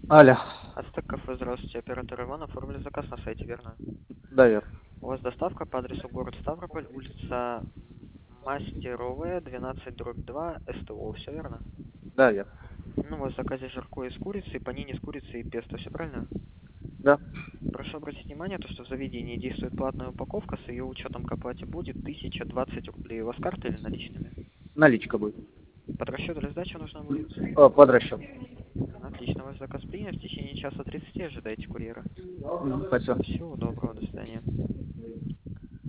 Алло, Ацтек кафе, здравствуйте. Оператор Иван, оформили заказ на сайте, верно? да, верно. У вас доставка по адресу город Ставрополь, улица Мастеровая, 12/2, СТО, все верно? Да, верно. Ну, у вас в заказе жаркое из курицы, панини с курицей и песто, все правильно? Да. Прошу обратить внимание, то, что в заведении действует платная упаковка, с ее учетом к оплате будет 1020 рублей. У вас карта или наличными? Наличка будет. Под расчет или сдача нужна будет? Под расчет. Отлично, ваш заказ принят. В течение часа 30 ожидайте курьера. Спасибо. Всего доброго, до свидания.